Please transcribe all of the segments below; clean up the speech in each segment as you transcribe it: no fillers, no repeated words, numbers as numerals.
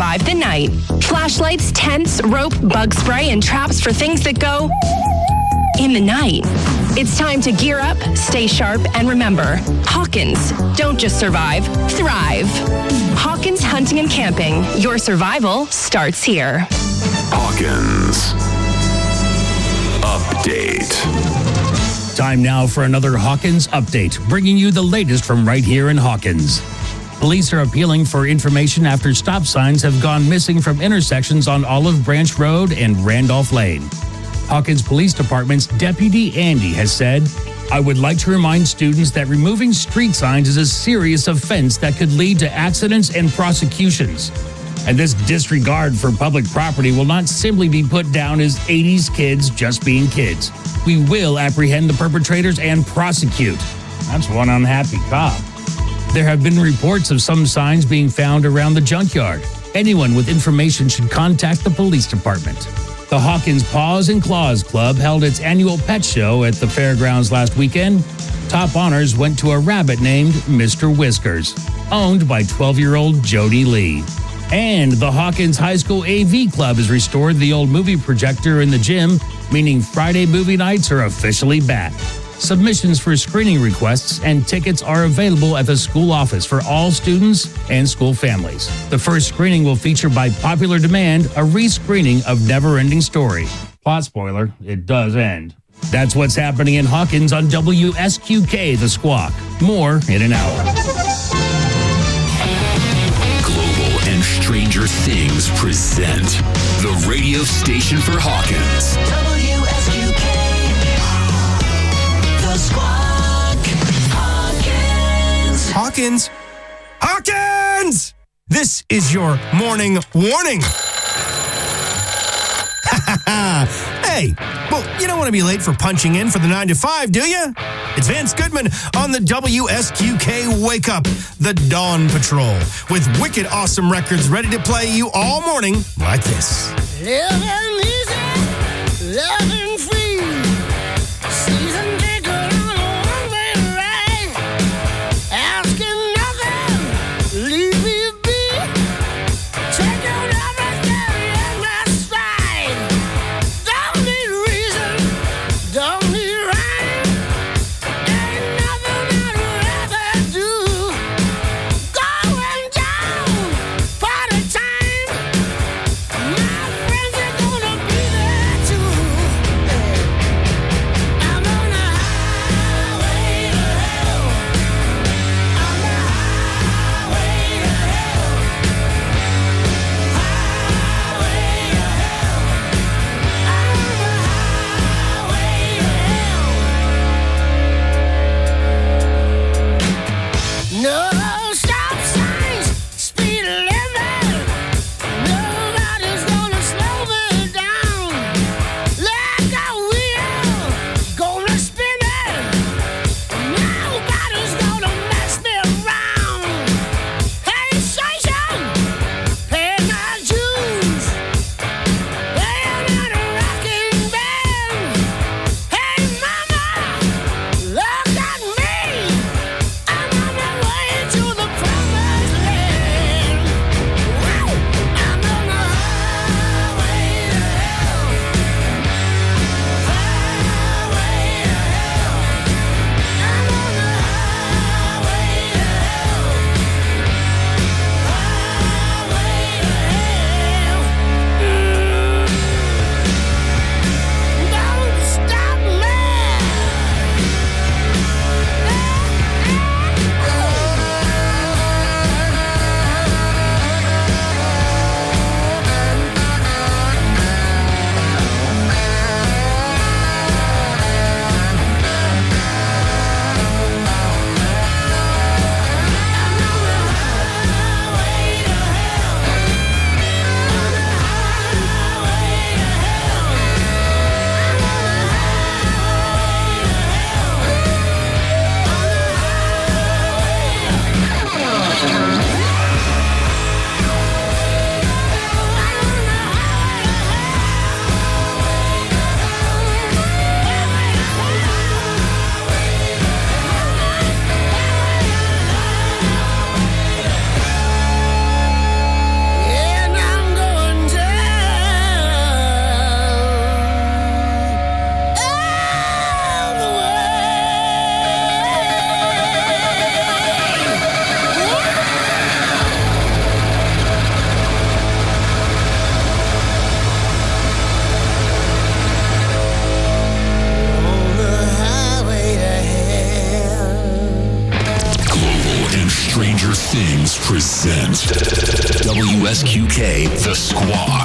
survive the night. Flashlights, tents, rope, bug spray, and traps for things that go in the night. It's time to gear up, stay sharp, and remember, Hawkins, don't just survive, thrive. Hawkins Hunting and Camping. Your survival starts here. Hawkins Update. Time now for another Hawkins Update, bringing you the latest from right here in Hawkins. Police are appealing for information after stop signs have gone missing from intersections on Olive Branch Road and Randolph Lane. Hawkins Police Department's Deputy Andy has said, "I would like to remind students that removing street signs is a serious offense that could lead to accidents and prosecutions. And this disregard for public property will not simply be put down as 80s kids just being kids. We will apprehend the perpetrators and prosecute." That's one unhappy cop. There have been reports of some signs being found around the junkyard. Anyone with information should contact the police department. The Hawkins Paws and Claws Club held its annual pet show at the fairgrounds last weekend. Top honors went to a rabbit named Mr. Whiskers, owned by 12-year-old Jody Lee. And the Hawkins High School AV Club has restored the old movie projector in the gym, meaning Friday movie nights are officially back. Submissions for screening requests and tickets are available at the school office for all students and school families. The first screening will feature, by popular demand, a re-screening of Neverending Story. Plot spoiler, it does end. That's what's happening in Hawkins on WSQK The Squawk. More in an hour. Global and Stranger Things present the radio station for Hawkins. WSQK, The Squawk, Hawkins. Hawkins? Hawkins! This is your morning warning. Hey, well, you don't want to be late for punching in for the 9 to 5, do you? It's Vance Goodman on the WSQK Wake Up, the Dawn Patrol, with wicked awesome records ready to play you all morning like this. Living easy, loving free. Season ticket on a one-way ride. Asking nothing, leave me be. Take out everything in my stride. Don't need reason, don't need rhyme. Ain't nothing I'd rather do. Going down, party time. My friends are gonna be there too. WSQK, The Squawk.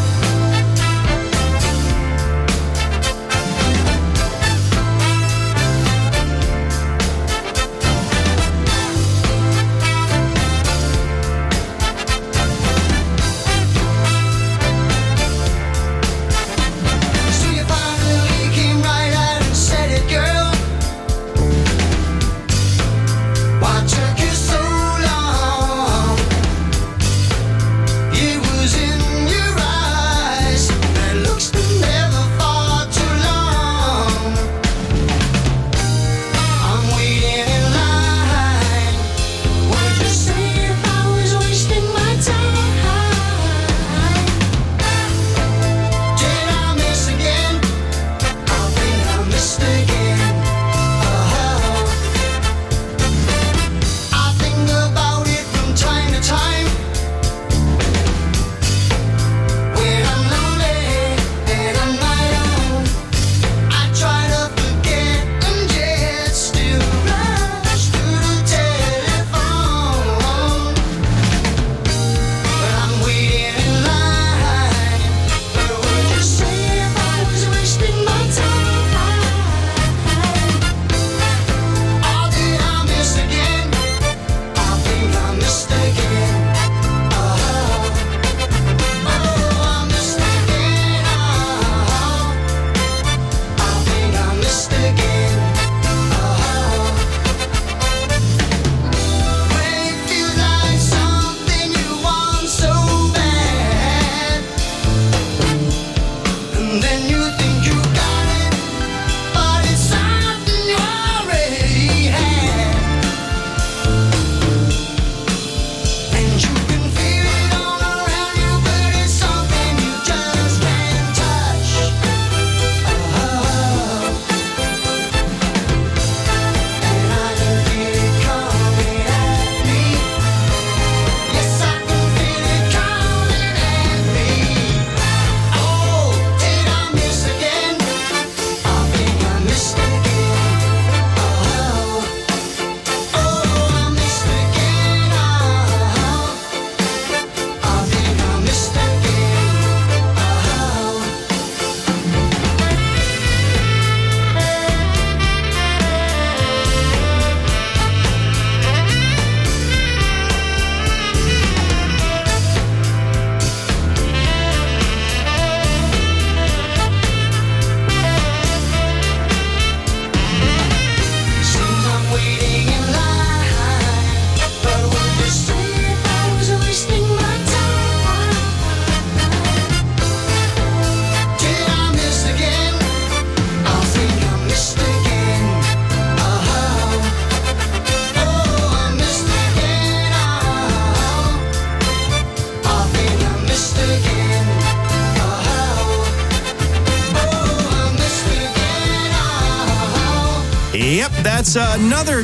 Yep, that's another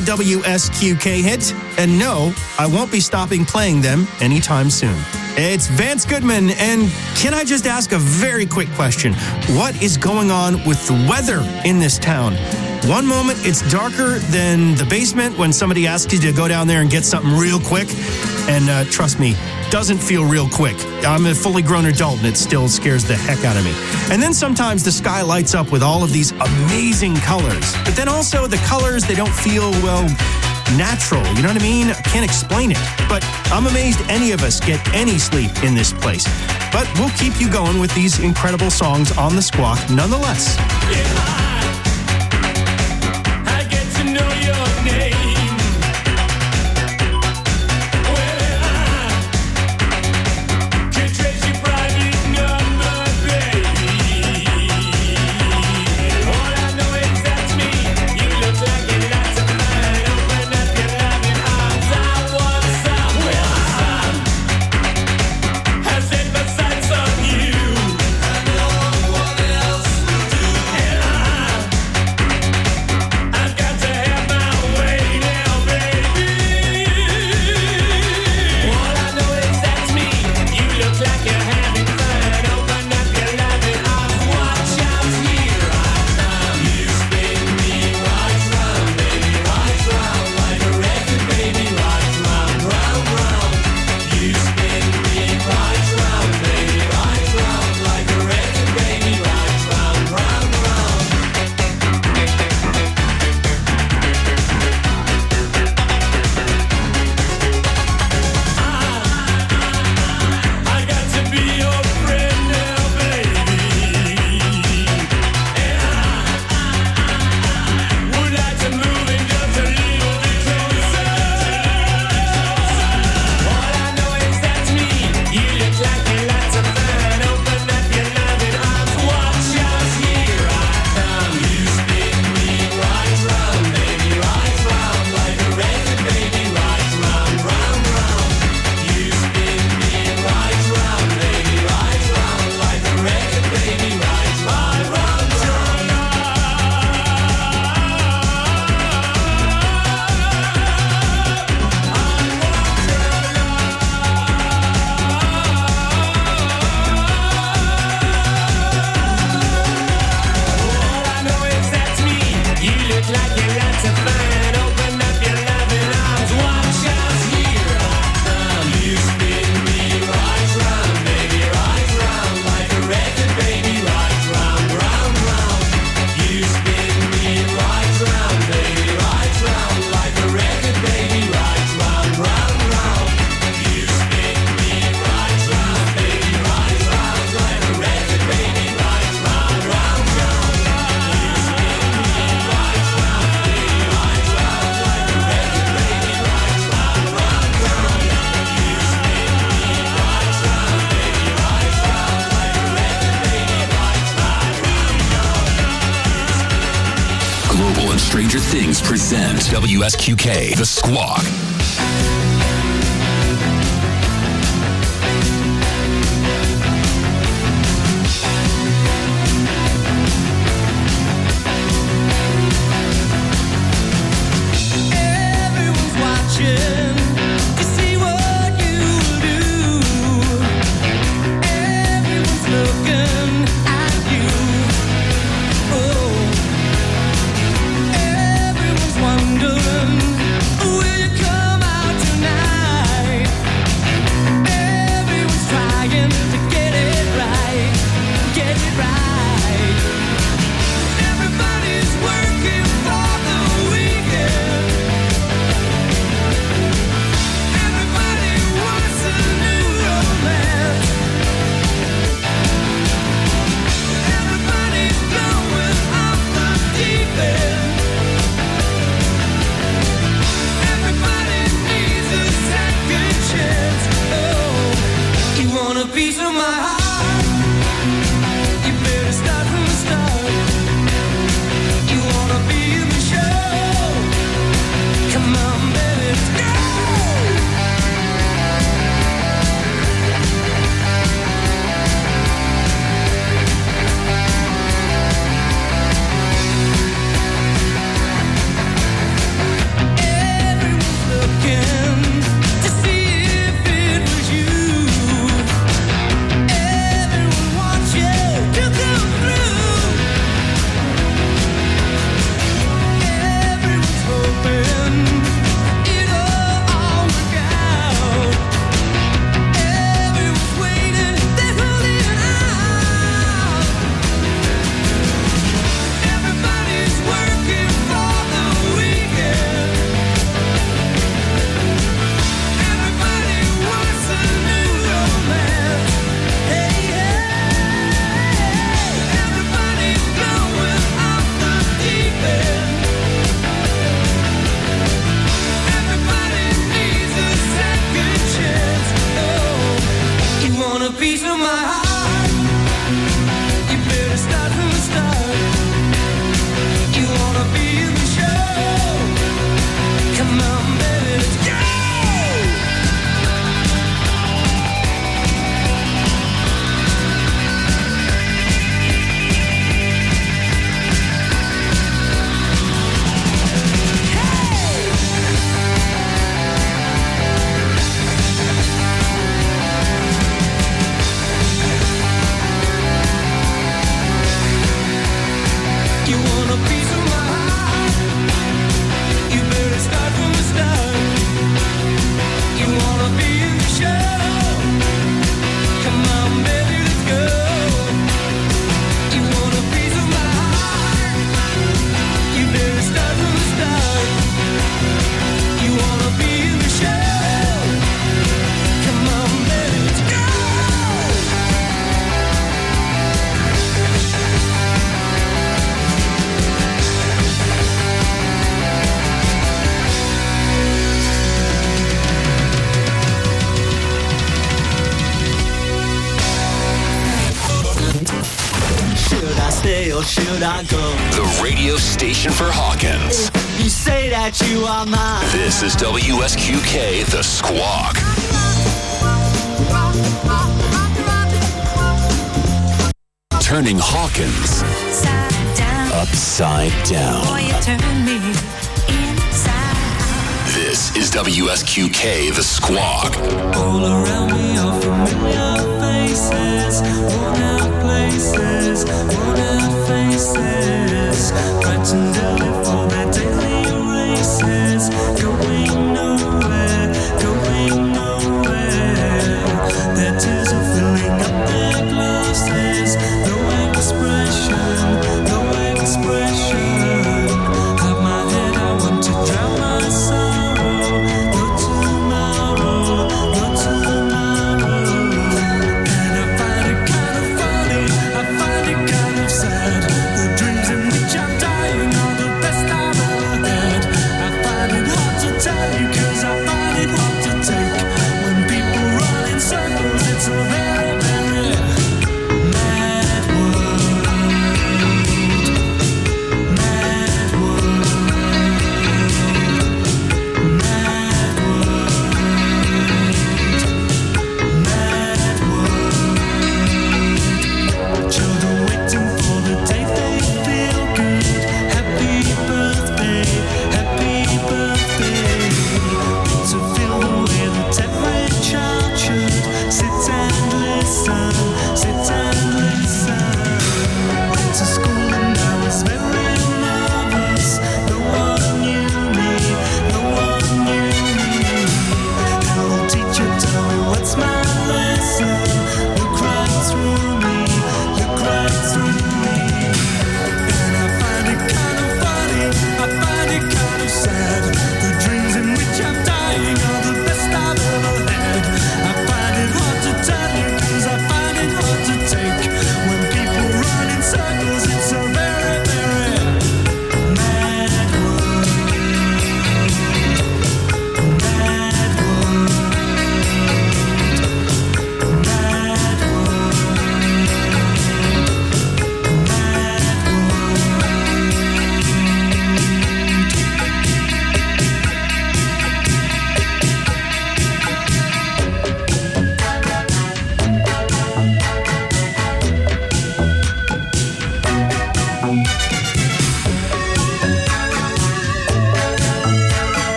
WSQK hit. And no, I won't be stopping playing them anytime soon. It's Vance Goodman, and can I just ask a very quick question? What is going on with the weather in this town? One moment, it's darker than the basement when somebody asks you to go down there and get something real quick. And trust me, doesn't feel real quick. I'm a fully grown adult and it still scares the heck out of me. And then sometimes the sky lights up with all of these amazing colors. But then also the colors, they don't feel, well, natural. You know what I mean? I can't explain it. But I'm amazed any of us get any sleep in this place. But we'll keep you going with these incredible songs on the Squawk nonetheless. I get to know your name. Besides on you, I know what else to do. Things present WSQK, The Squawk. Everyone's watching to see what you do. Everyone's looking at you. Oh, everyone's wondering, will you come out tonight? Everyone's trying to get it right, get it right. Everybody's working for the weekend. Everybody wants a new romance. Everybody's going off the deep end. Everybody needs a second chance. Oh, you want a piece of my heart? You better start from the start. You wanna be in the show? Come on, baby, let's go. Everyone's looking to see if it was you. Everyone wants you to come through. Everyone's hoping it'll all work out. Everyone's waiting, they're holding out. Everybody's working for the weekend. Everybody wants a new romance. Hey, hey, everybody's going off the deep end. Everybody needs a second chance. Oh, you want a piece of my heart? You better start from the start. You wanna be in the show? Come on, baby, let's go. You want a piece of my heart? You better start from the start. You wanna be in the show? Come on, baby, let's go. You want a piece of my heart? You better start from the start. You wanna be in the show? Come on, baby, let's go. Should I stay or should I go? The radio station for Hawkins. You say that you are mine. This is WSQK, The Squawk. Turning Hawkins upside down. This is WSQK, The Squawk. All around me are familiar faces, worn out places, worn out faces, fighting daily for their daily races, going nowhere, going nowhere. Their tears are filling up their glasses, no expression, no expression. Have my head, I want to drown my sorrow. No tomorrow, no tomorrow.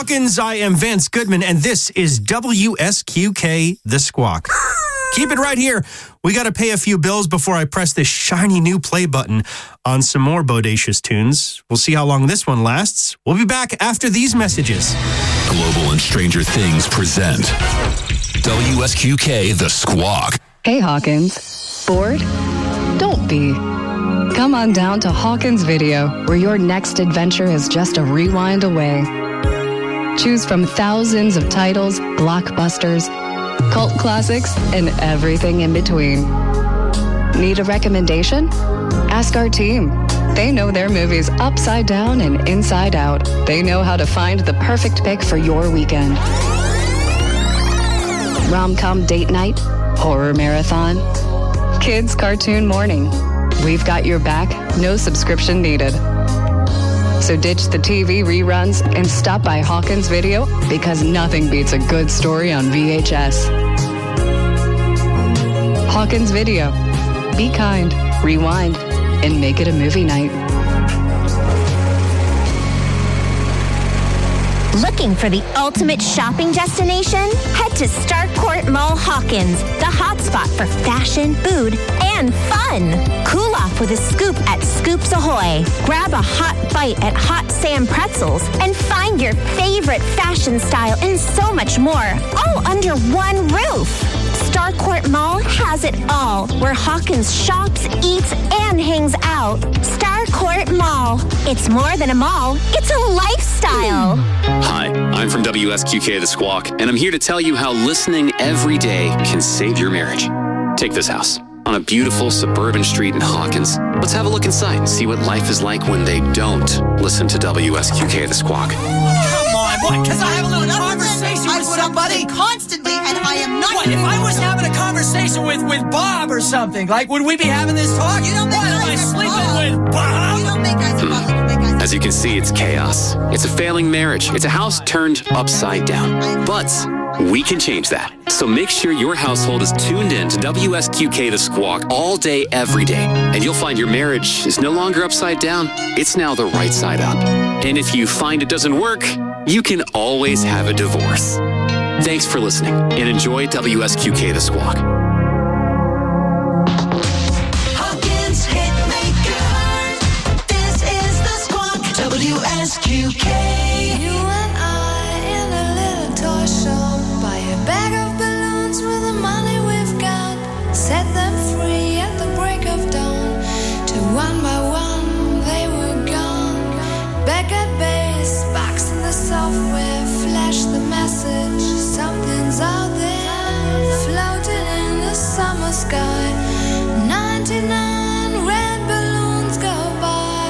Hawkins, I am Vance Goodman, and this is WSQK The Squawk. Keep it right here. We got to pay a few bills before I press this shiny new play button on some more bodacious tunes. We'll see how long this one lasts. We'll be back after these messages. Global and Stranger Things present WSQK The Squawk. Hey, Hawkins. Bored? Don't be. Come on down to Hawkins Video, where your next adventure is just a rewind away. Choose from thousands of titles, blockbusters, cult classics, and everything in between. Need a recommendation? Ask our team. They know their movies upside down and inside out. They know how to find the perfect pick for your weekend. Rom-com date night, horror marathon, kids cartoon morning. We've got your back, no subscription needed. So ditch the TV reruns and stop by Hawkins Video, because nothing beats a good story on VHS. Hawkins Video. Be kind, rewind, and make it a movie night. Looking for the ultimate shopping destination? Head to Starcourt Mall Hawkins, the hotspot for fashion, food, and fun. Cool off with a scoop at Scoops Ahoy. Grab a hot bite at Hot Sam Pretzels and find your favorite fashion style and so much more, all under one roof. Starcourt Mall has it all, where Hawkins shops, eats, and hangs out. Starcourt Mall. It's more than a mall, it's a lifestyle. Hi, I'm from WSQK The Squawk, and I'm here to tell you how listening every day can save your marriage. Take this house on a beautiful suburban street in Hawkins. Let's have a look inside and see what life is like when they don't listen to WSQK The Squawk. Come on, what? Because I have a little conversation with somebody constantly, and I am not. What, if I was having a conversation with Bob or something, like, would we be having this talk? You don't think am I sleeping with Bob? You don't think I supposed to make As you can see, it's chaos. It's a failing marriage. It's a house turned upside down. But we can change that. So make sure your household is tuned in to WSQK The Squawk all day, every day. And you'll find your marriage is no longer upside down. It's now the right side up. And if you find it doesn't work, you can always have a divorce. Thanks for listening and enjoy WSQK The Squawk. Hawkins Hitmaker. This is the Squawk. WSQK. You and I in a little toy shop. Buy a bag of balloons with the money we've got. Set them free at the break of dawn. Till one by one they were gone. Back at base, box in the software. Flash the message. Something's out there. Floating in the summer sky. 99 red balloons go by.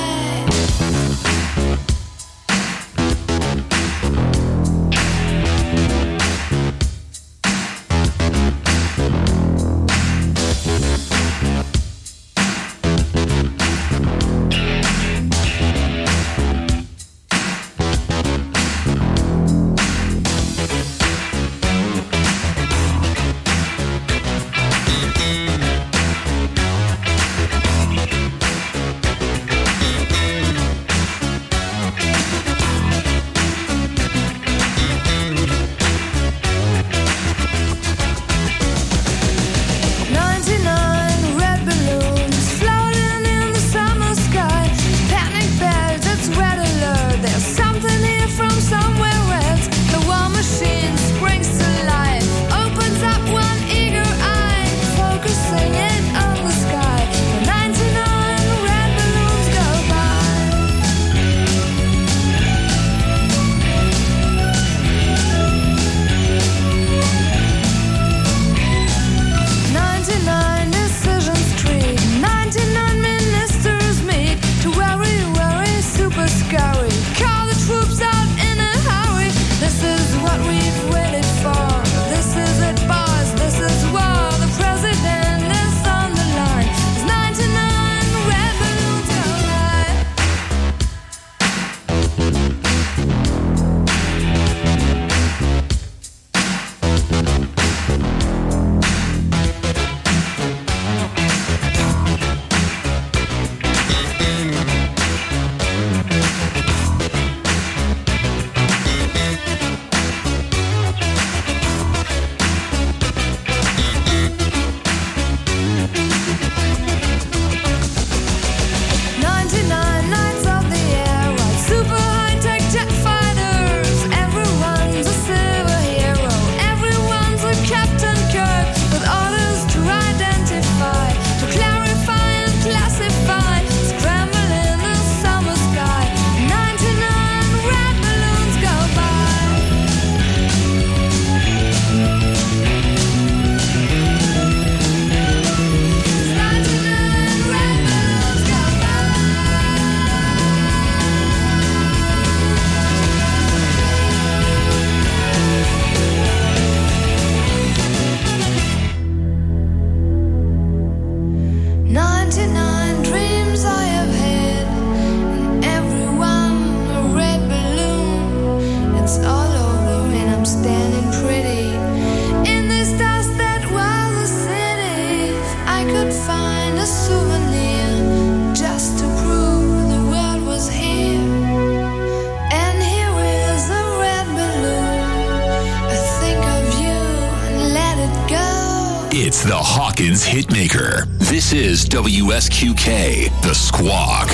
I'm standing pretty in this dust that was the city. If I could find a souvenir just to prove the world was here. And here is a red balloon. I think of you and let it go. It's the Hawkins Hitmaker. This is WSQK, The Squawk.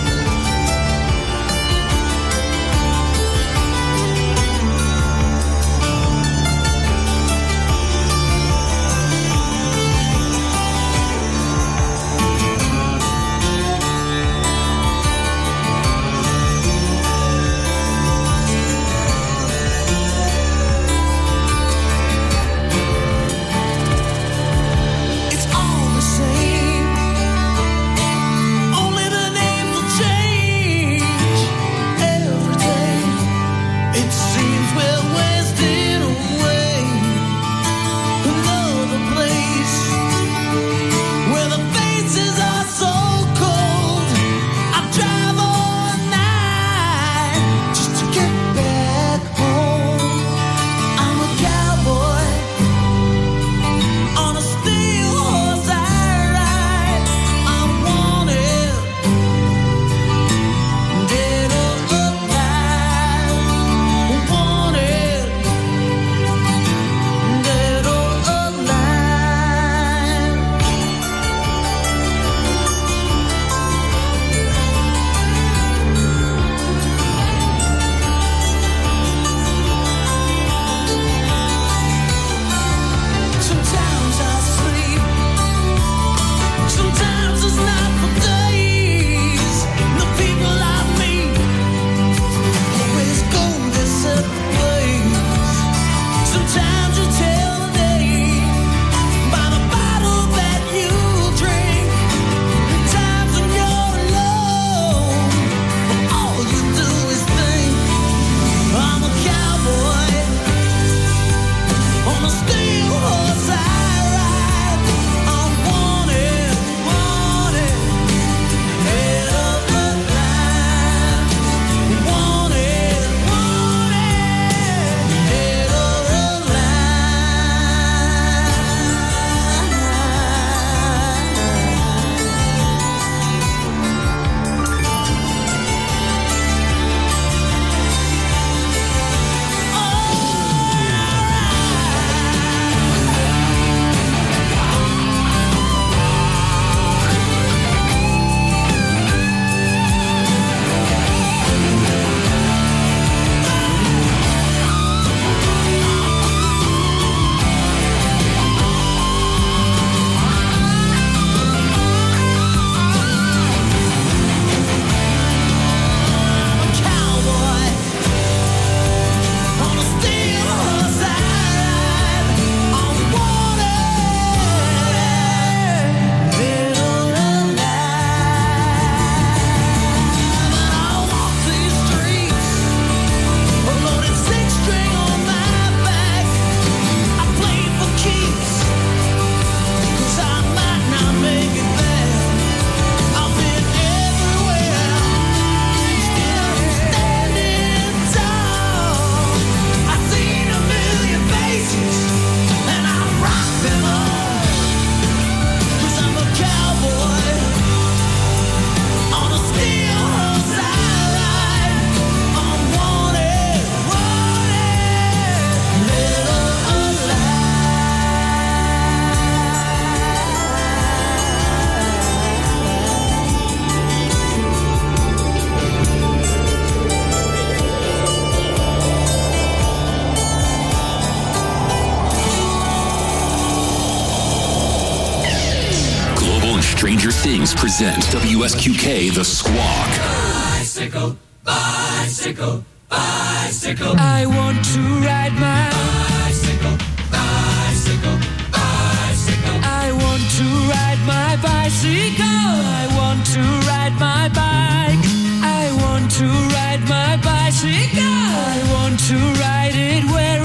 Stranger Things present WSQK The Squawk. Bicycle, bicycle, bicycle. I want to ride my bicycle, bicycle, bicycle. I want to ride my bicycle. I want to ride my bike. I want to ride my bicycle. I want to ride it where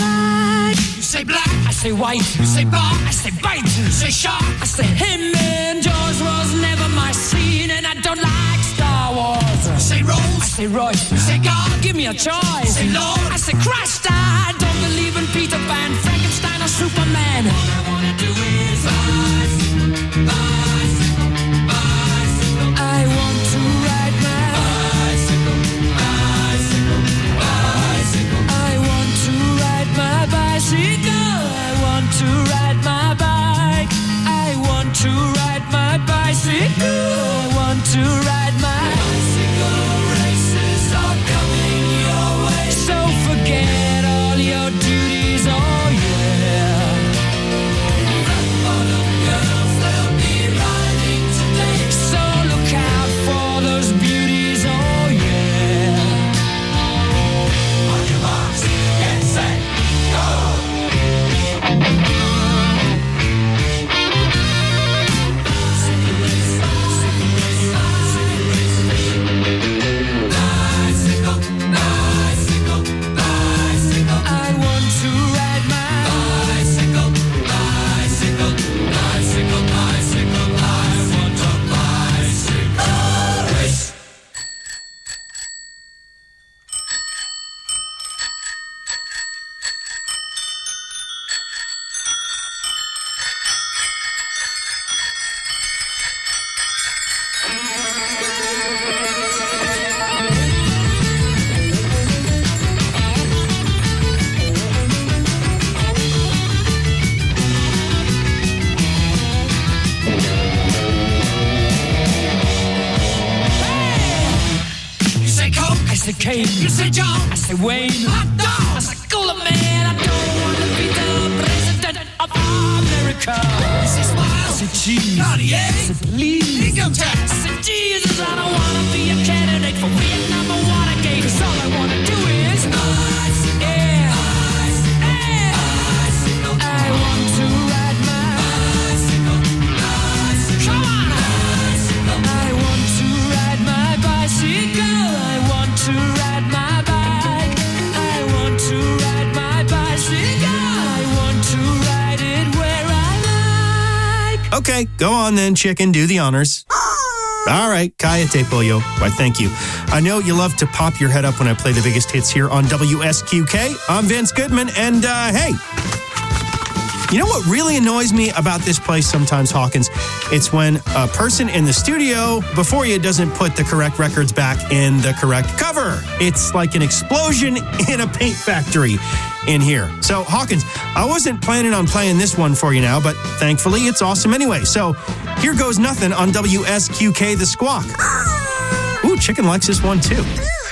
I like. You say black, I say white. You say bar, I say bite. You say shark, I say him. And Jaws was never my scene, and I don't like Star Wars. You say Rose, I say Royce. You say God, give me a choice. You say Lord, I say Christ. I don't bicycle. I want to ride my bike. I want to ride my bicycle. I want to ride my bicycle. Races are coming your way. So forget all your duties, oh yeah. Rock bottom girls, they'll be riding today. So look out for those beauties, oh yeah. On your marks, get set, go. Kane. You say John, I say Wayne. Hot dog, I say Cooler Man. I don't want to be the president of America. I say Smile, I say Cheese, Cartier, I say Please, Income Tax. I say Jesus, I don't want to be a candidate for Vietnam or Watergate. 'Cause all I want to do is nice, yeah, nice, yeah. I want to ride my bicycle, nice. Come on, bicycle. I want to ride my bicycle. I want to ride my bike. I want to ride my bicycle. I want to ride it where I like. Okay, go on then, chicken. Do the honors. All right, Kaya Te Pollo. Why, thank you. I know you love to pop your head up when I play the biggest hits here on WSQK. I'm Vince Goodman, and hey, you know what really annoys me about this place sometimes, Hawkins? It's when a person in the studio before you doesn't put the correct records back in the correct cover. It's like an explosion in a paint factory in here. So, Hawkins, I wasn't planning on playing this one for you now, but thankfully it's awesome anyway. So, here goes nothing on WSQK The Squawk. Ooh, Chicken likes this one too.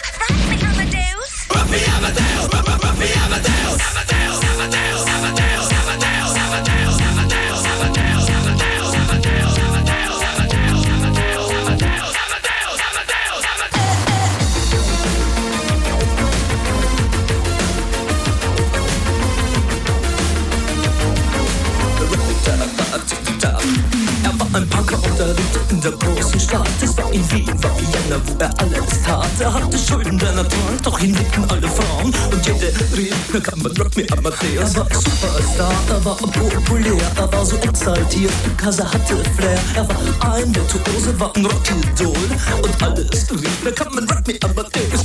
Ein Punker und er lebte in der großen Stadt. Es war in Wien, war Vienna, wo er alles tat. Er hatte Schulden der Natur, doch ihn liebten alle Frauen. Und jede rief, na kann man Rock me Amadeus. Er war Superstar, er war populär, er war so exaltiert, because er hatte Flair. Er war ein Virtuose, war ein Rockidol. Und alles rief, na kann man Rock me Amadeus.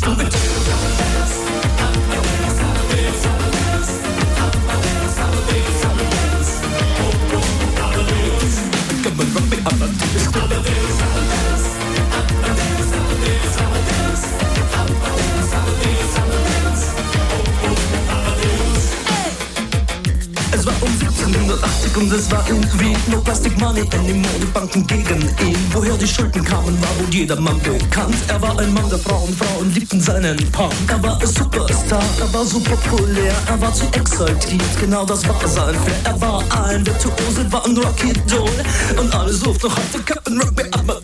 Es war um 1780 und es war in Wien. No Plastic Money anymore, die Banken gegen ihn. Woher die Schulden kamen, war wohl jedermann bekannt. Er war ein Mann der Frauen, Frauen liebten seinen Punk. Er war ein Superstar, er war so populär, er war zu exaltiert, genau das war sein Flair. Er war ein Virtuose, war ein Rockidol. Und alle suchten noch heute Captain Rock, mir Amadeus.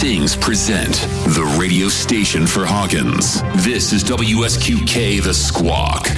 Things present the radio station for Hawkins. This is WSQK The Squawk.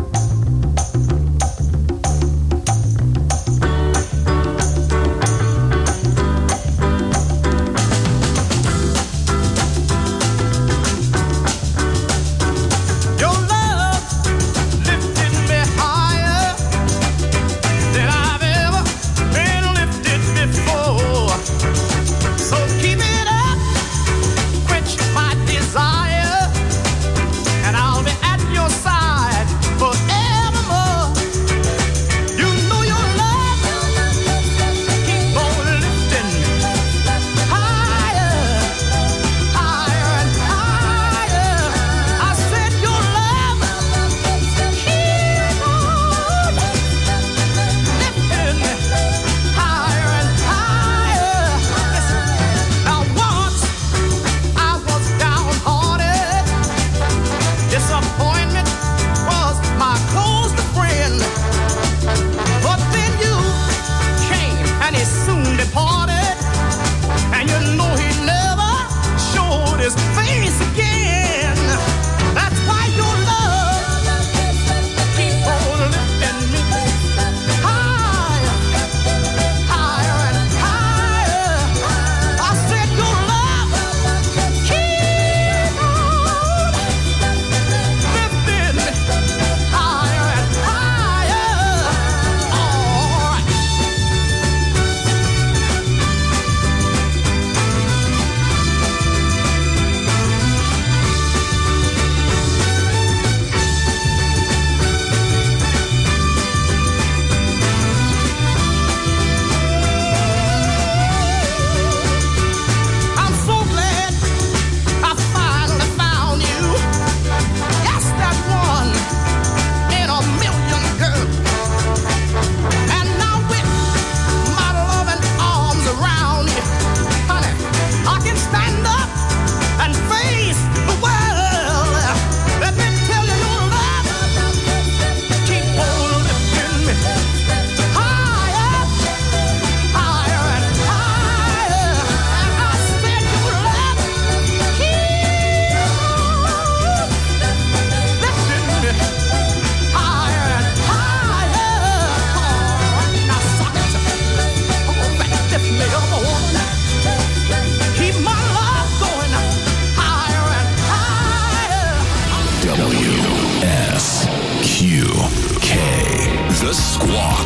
The Squawk.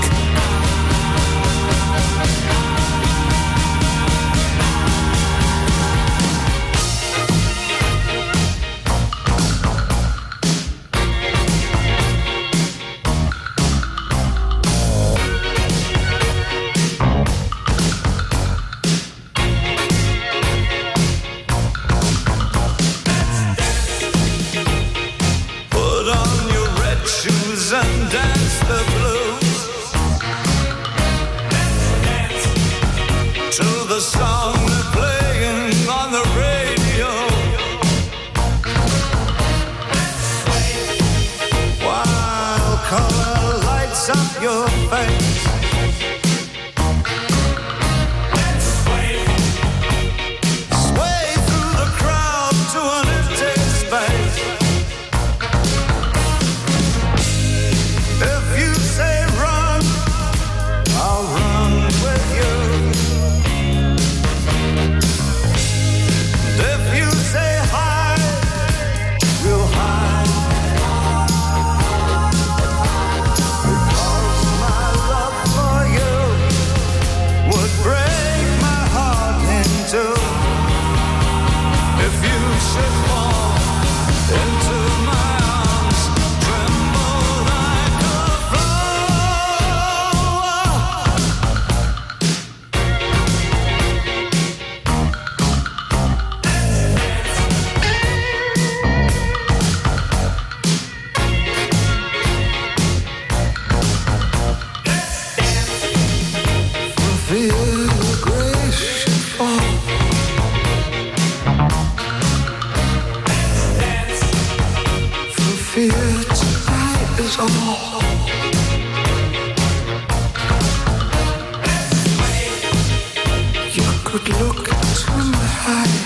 Look into my eyes.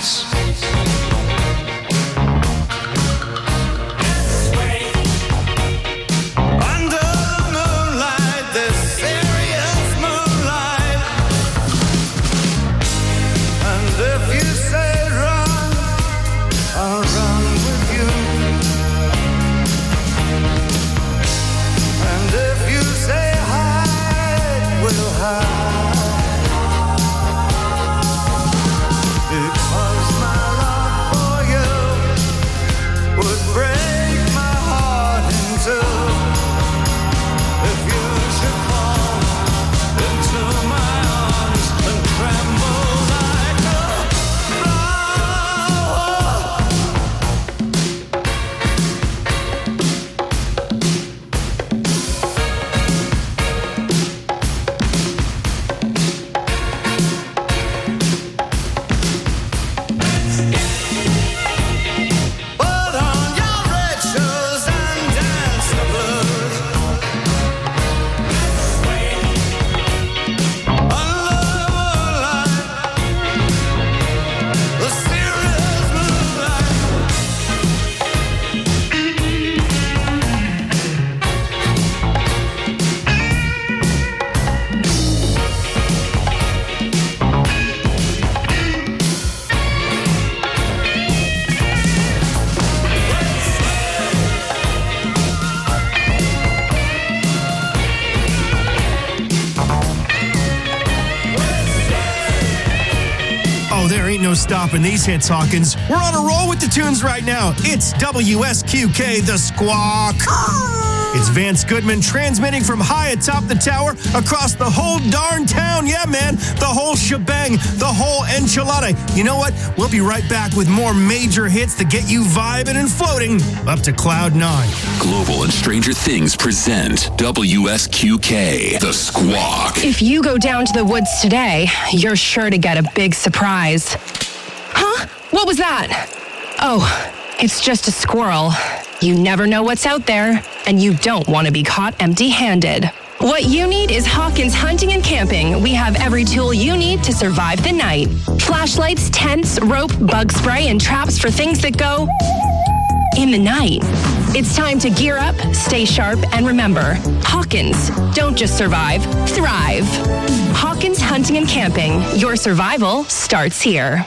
ain't no stopping these hits, Hawkins. We're on a roll with the tunes right now. It's WSQK, The Squawk. It's Vance Goodman transmitting from high atop the tower across the whole darn town. Yeah, man, the whole shebang, the whole enchilada. You know what? We'll be right back with more major hits to get you vibing and floating up to Cloud 9. Global and Stranger Things present WSQK, The Squawk. If you go down to the woods today, you're sure to get a big surprise. Huh? What was that? Oh, it's just a squirrel. You never know what's out there, and you don't want to be caught empty-handed. What you need is Hawkins Hunting and Camping. We have every tool you need to survive the night. Flashlights, tents, rope, bug spray, and traps for things that go in the night. It's time to gear up, stay sharp, and remember, Hawkins, don't just survive, thrive. Hawkins Hunting and Camping. Your survival starts here.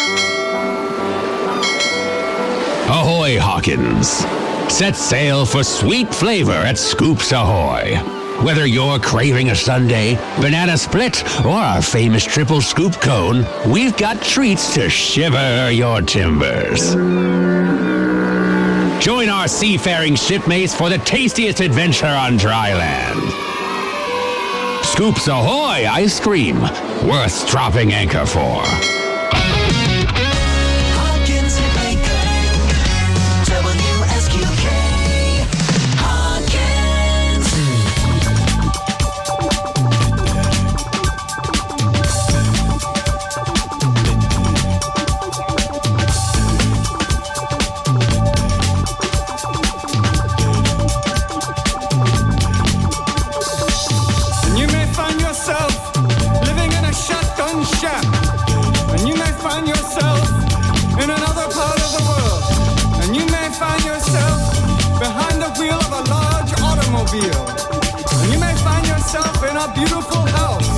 Ahoy, Hawkins. Set sail for sweet flavor at Scoops Ahoy. Whether you're craving a sundae, banana split, or our famous triple scoop cone, we've got treats to shiver your timbers. Join our seafaring shipmates for the tastiest adventure on dry land. Scoops Ahoy ice cream, worth dropping anchor for. Hawkins Hitmaker, WSQK, Hawkins. And you may find yourself living in a shotgun shack. And you may find yourself in another part of the world. And you may find yourself behind the wheel of a large automobile. And you may find yourself in a beautiful house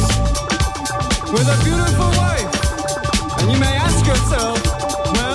with a beautiful wife. And you may ask yourself, well,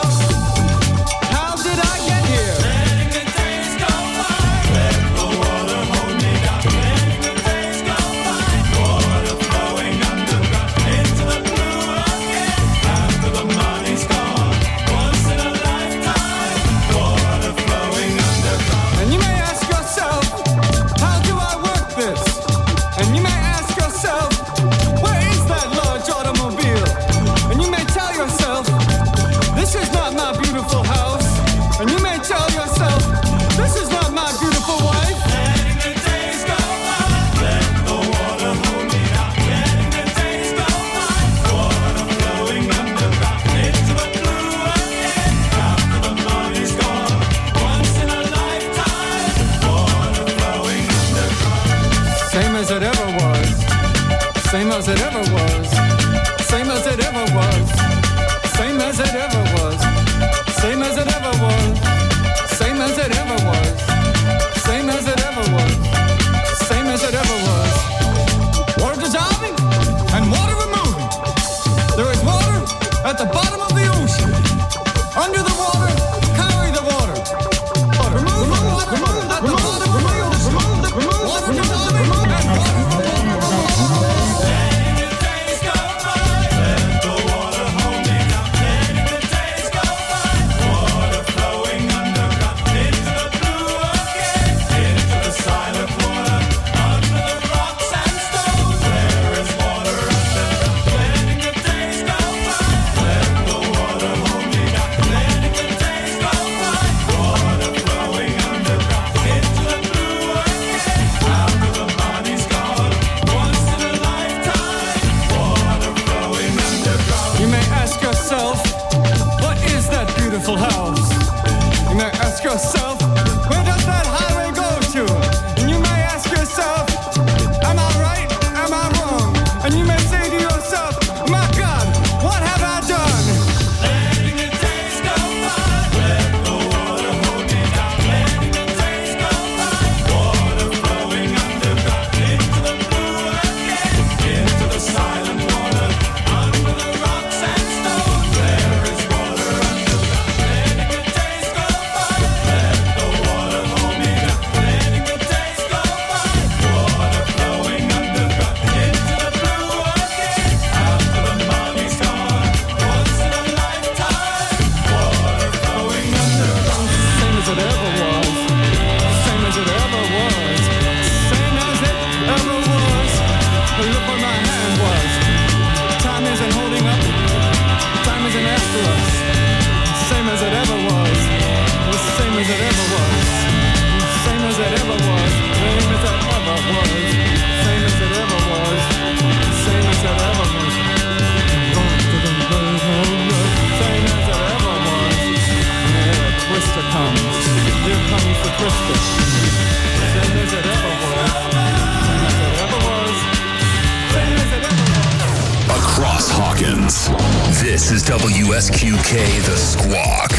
how did I get here? Letting the days go by, let the water hold me down. Letting the days go by, water flowing underground into the blue again. After the money's gone, once in a lifetime, water flowing underground. And you may ask yourself, how do I work this? And you may ask yourself, where is that large automobile? And you may tell yourself, this is not my beautiful house. And you may tell yourself, this is not my beautiful wife. Letting the days go by, let the water hold me down. Letting the days go by, water flowing underground into the blue again. After the money's gone, once in a lifetime, water flowing underground. Same as it ever was. Same as it ever was. Same as it ever was. Same as it ever was. Same as it ever was. Same as it ever was. Same as it ever was. Same as it ever was. Water dissolving and water removing. There is water at the bottom of the ocean. Under the water, carry the water. Remove the water at the bottom of the ocean. Water dissolving and water removing. Letting the days go by, let the water hold me down. Letting the days go by, water flowing underground into the blue again, into the silent water, under the rocks and stones. There is water underground. Letting the days go by, let the water hold me down. Letting the days go by, water flowing underground into the blue again. After the money's gone, once in a lifetime, water flowing underground. You may ask yourself, what is that beautiful house? You may ask yourself, where does that highway go to? And you may ask yourself, am I right? Am I wrong? And you may say to yourself, my God, what have I done? Letting the days go by, let the water hold me down. Letting the days go by, water flowing underground into the blue again, into the silent water, under the rocks and stones. There is water underground. Letting This is WSQK The Squawk.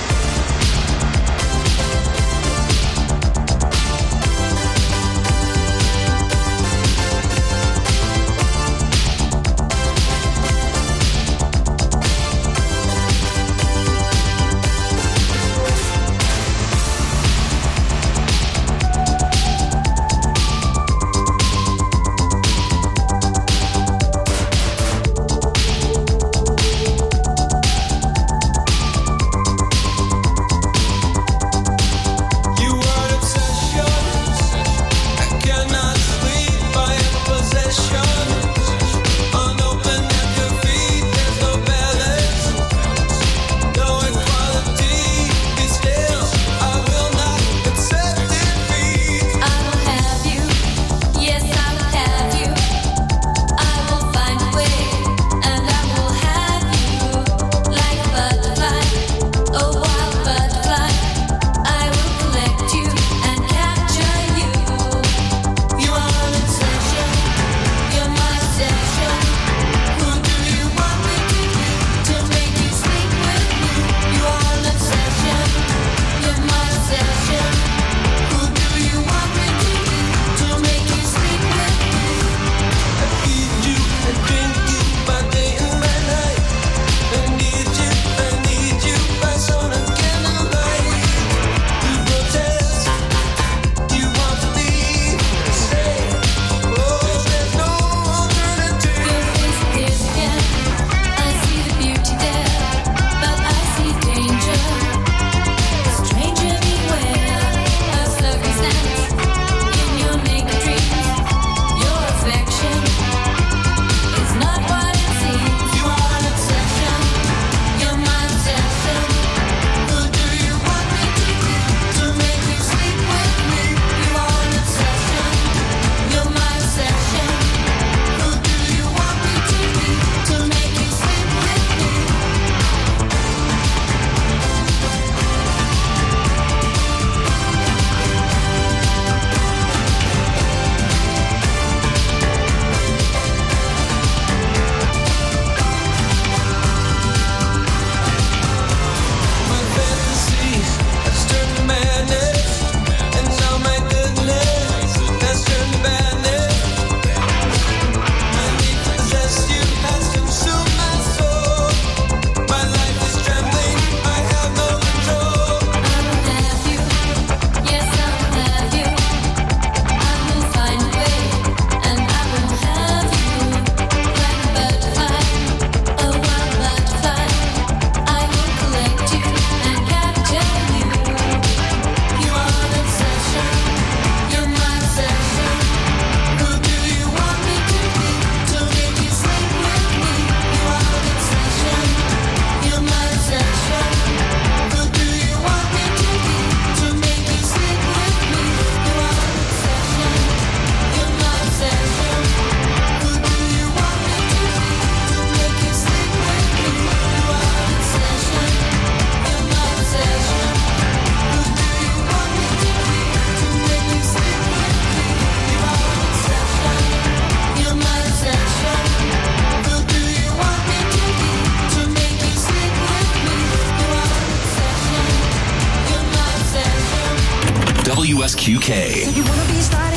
WSQK. You wanna be starting?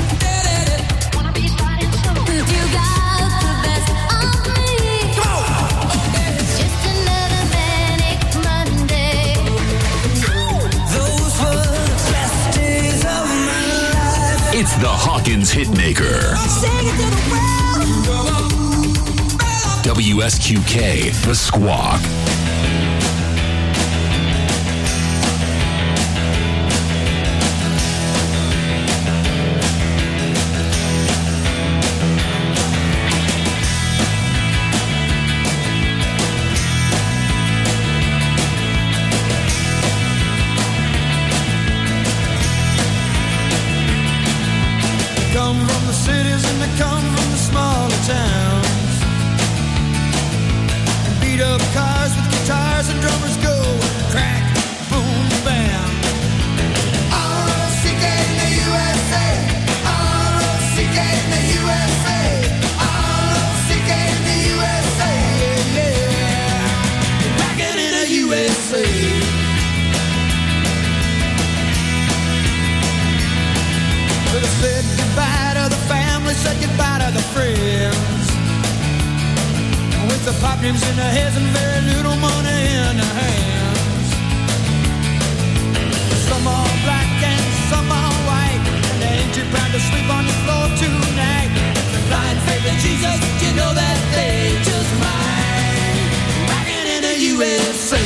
You got the best of me. It's just another manic Monday. Those were the best days of my life. It's the Hawkins Hitmaker. WSQK, The Squawk. Come from the cities and they come from the smaller towns, and beat up cars with dreams in their heads and very little money in their hands. Some are black and some are white, and they ain't too proud to sleep on the floor tonight. The blind faith in Jesus, you know that they just might. Rockin' in the USA.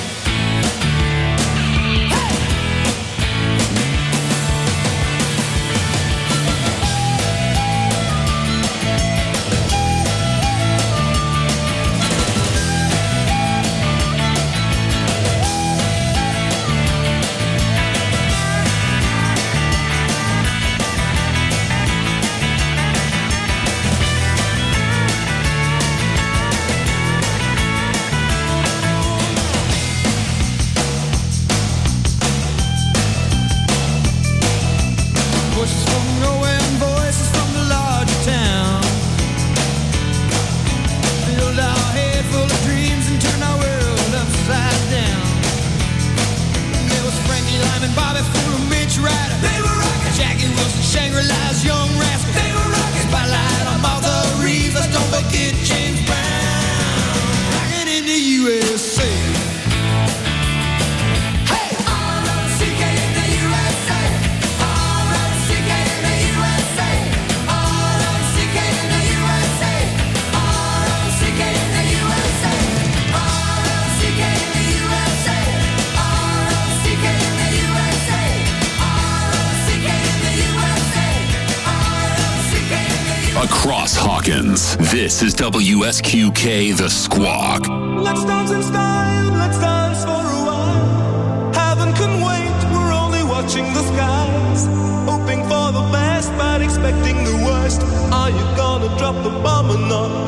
Across Hawkins, this is WSQK The Squawk. Let's dance in style, let's dance for a while. Heaven can wait, we're only watching the skies. Hoping for the best, but expecting the worst. Are you gonna drop the bomb or not?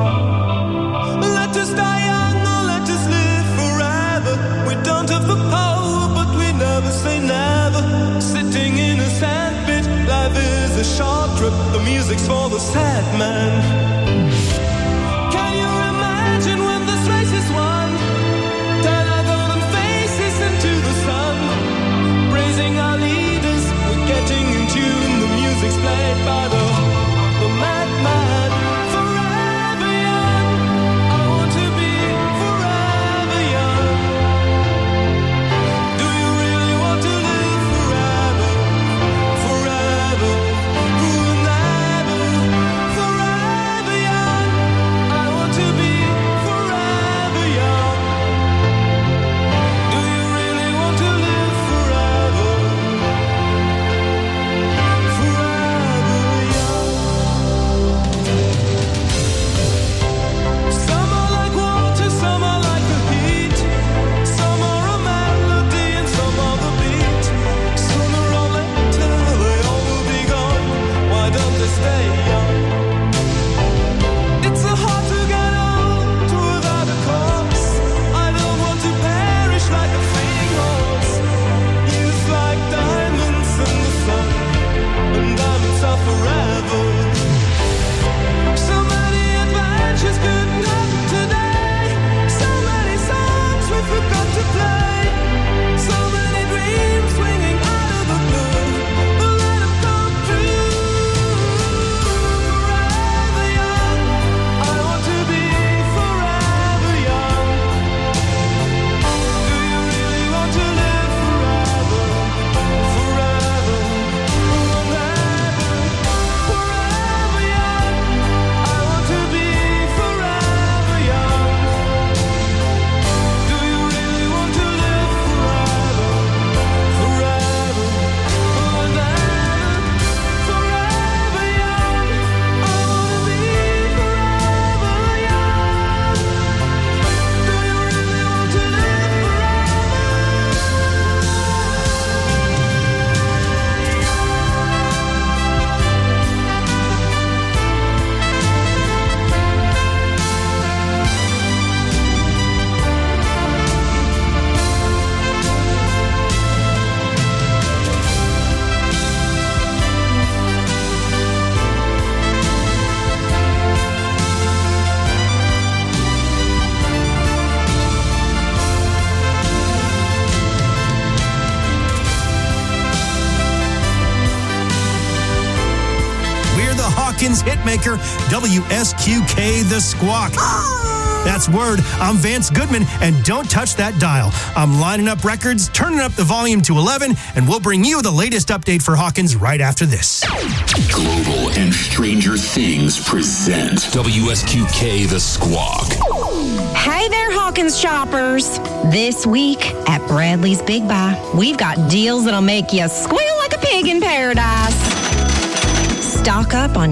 Let us die young or let us live forever. We don't have the power, but we never say never. Sitting in a sandpit, life is a short trip. The music's for the sad man. Can you imagine when this race is won? Turn our golden faces into the sun. Praising our leaders, we're getting in tune. The music's played by the madman. Forever young, I want to be forever young. Do you really want to live forever? Forever, forever, forever. Hawkins hitmaker, WSQK The Squawk. That's word. I'm Vance Goodman, and don't touch that dial. I'm lining up records, turning up the volume to 11, and we'll bring you the latest update for Hawkins right after this. Global and Stranger Things present WSQK The Squawk. Hey there, Hawkins shoppers. This week at Bradley's Big Buy, we've got deals that'll make you squeal like a pig in paradise. Stock up on